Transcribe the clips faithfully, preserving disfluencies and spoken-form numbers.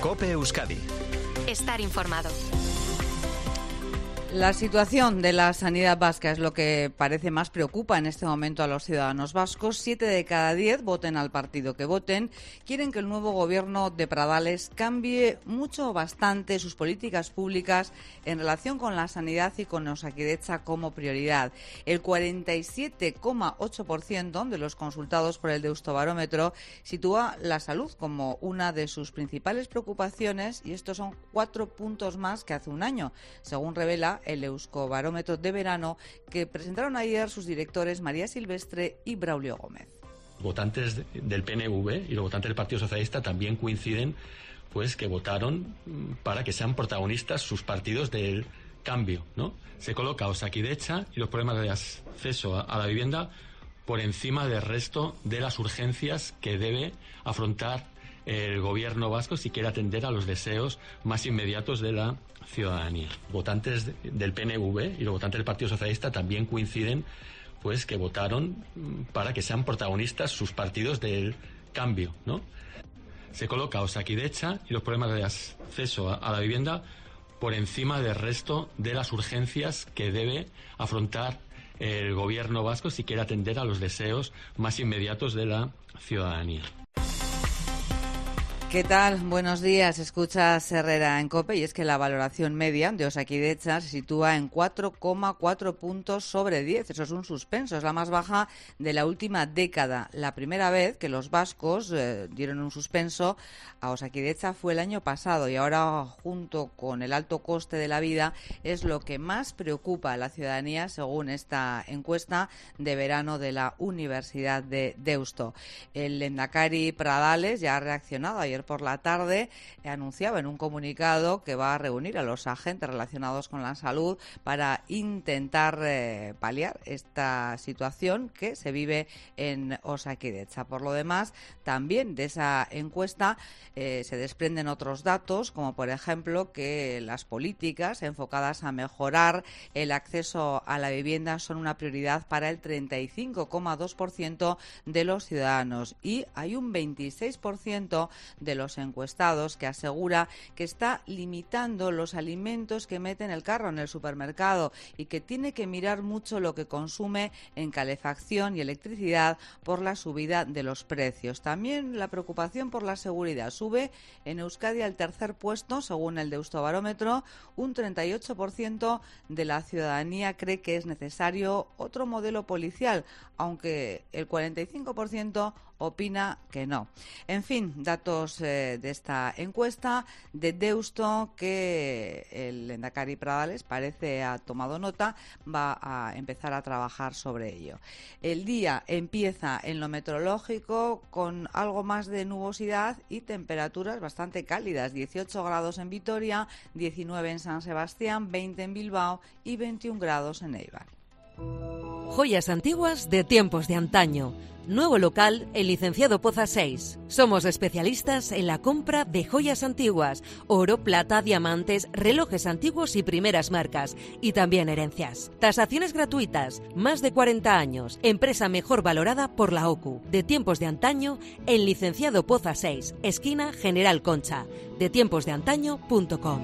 COPE Euskadi. Estar informado. La situación de la sanidad vasca es lo que parece más preocupa en este momento a los ciudadanos vascos. Siete de cada diez, voten al partido que voten, quieren que el nuevo gobierno de Pradales cambie mucho o bastante sus políticas públicas en relación con la sanidad y con Osakidetza como prioridad. El cuarenta y siete coma ocho por ciento de los consultados por el Deustobarómetro sitúa la salud como una de sus principales preocupaciones, y estos son cuatro puntos más que hace un año, según revela el Euskobarómetro de verano que presentaron ayer sus directores María Silvestre y Braulio Gómez. Votantes del P N V y los votantes del Partido Socialista también coinciden, pues, que votaron para que sean protagonistas sus partidos del cambio, ¿no? Se coloca Osakidetza y los problemas de acceso a la vivienda por encima del resto de las urgencias que debe afrontar el gobierno vasco si quiere atender a los deseos más inmediatos de la ciudadanía. Votantes del P N V y los votantes del Partido Socialista también coinciden, pues, que votaron para que sean protagonistas sus partidos del cambio, ¿no? Se coloca Osakidetza y los problemas de acceso a la vivienda por encima del resto de las urgencias que debe afrontar el gobierno vasco si quiere atender a los deseos más inmediatos de la ciudadanía. ¿Qué tal? Buenos días. Escuchas Herrera en COPE, y es que la valoración media de Osakidetza se sitúa en cuatro coma cuatro puntos sobre diez. Eso es un suspenso, es la más baja de la última década. La primera vez que los vascos eh, dieron un suspenso a Osakidetza fue el año pasado, y ahora, junto con el alto coste de la vida, es lo que más preocupa a la ciudadanía, según esta encuesta de verano de la Universidad de Deusto. El lehendakari Pradales ya ha reaccionado. Ayer por la tarde anunciaba en un comunicado que va a reunir a los agentes relacionados con la salud para intentar eh, paliar esta situación que se vive en Osakidetza. Por lo demás, también de esa encuesta eh, se desprenden otros datos, como por ejemplo que las políticas enfocadas a mejorar el acceso a la vivienda son una prioridad para el treinta y cinco coma dos por ciento de los ciudadanos, y hay un veintiséis por ciento de de los encuestados que asegura que está limitando los alimentos que mete en el carro en el supermercado, y que tiene que mirar mucho lo que consume en calefacción y electricidad por la subida de los precios. También la preocupación por la seguridad sube en Euskadi al tercer puesto, según el Deustobarómetro. Un treinta y ocho por ciento de la ciudadanía cree que es necesario otro modelo policial, aunque el cuarenta y cinco por ciento opina que no. En fin, datos eh, de esta encuesta de Deusto que el lehendakari Pradales parece ha tomado nota, va a empezar a trabajar sobre ello. El día empieza en lo meteorológico con algo más de nubosidad y temperaturas bastante cálidas: dieciocho grados en Vitoria, diecinueve en San Sebastián, veinte en Bilbao y veintiún grados en Eibar. Joyas antiguas de tiempos de antaño. Nuevo local, el Licenciado Poza seis. Somos especialistas en la compra de joyas antiguas, oro, plata, diamantes, relojes antiguos y primeras marcas, y también herencias. Tasaciones gratuitas, más de cuarenta años, empresa mejor valorada por la O C U. De tiempos de antaño, en Licenciado Poza seis, esquina General Concha, de tiempos de antaño punto com.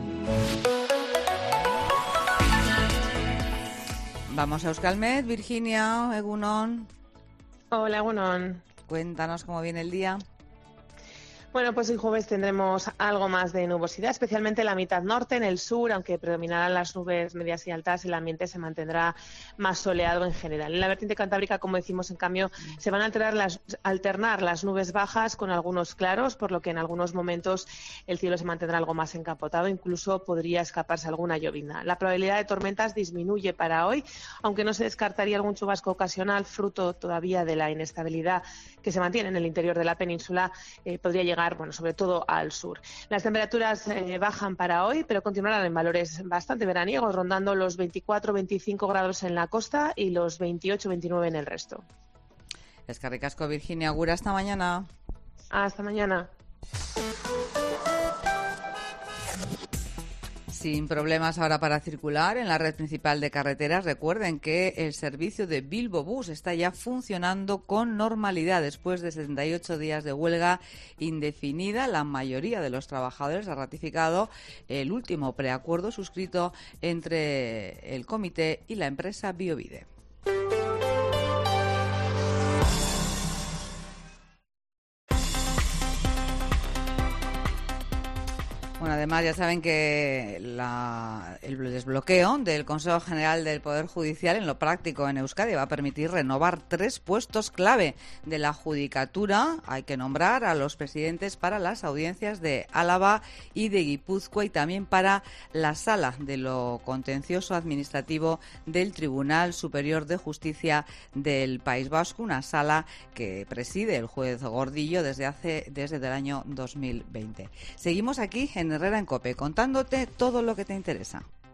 Vamos a Euskalmet. Virginia, Egunon. Hola, Egunon. Cuéntanos cómo viene el día. Bueno, pues el jueves tendremos algo más de nubosidad, especialmente en la mitad norte, en el sur, aunque predominarán las nubes medias y altas, el ambiente se mantendrá más soleado en general. En la vertiente cantábrica, como decimos, en cambio, se van a alternar las, alternar las nubes bajas con algunos claros, por lo que en algunos momentos el cielo se mantendrá algo más encapotado, incluso podría escaparse alguna llovizna. La probabilidad de tormentas disminuye para hoy, aunque no se descartaría algún chubasco ocasional, fruto todavía de la inestabilidad que se mantiene en el interior de la península. Eh, podría llegar, bueno, sobre todo al sur. Las temperaturas eh, bajan para hoy, pero continuarán en valores bastante veraniegos, rondando los veinticuatro a veinticinco grados en la costa y los veintiocho a veintinueve en el resto. Eskerrik asko, Virginia. Agur, hasta mañana. Hasta mañana. sin problemas ahora para circular en la red principal de carreteras. Recuerden que el servicio de Bilbo Bus está ya funcionando con normalidad después de setenta y ocho días de huelga indefinida. La mayoría de los trabajadores ha ratificado el último preacuerdo suscrito entre el comité y la empresa Biovide. Bueno, además ya saben que la, el desbloqueo del Consejo General del Poder Judicial en lo práctico en Euskadi va a permitir renovar tres puestos clave de la judicatura. Hay que nombrar a los presidentes para las audiencias de Álava y de Guipúzcoa y también para la Sala de lo Contencioso Administrativo del Tribunal Superior de Justicia del País Vasco, una sala que preside el juez Gordillo desde hace desde el año dos mil veinte. Seguimos aquí en Herrera en COPE, contándote todo lo que te interesa.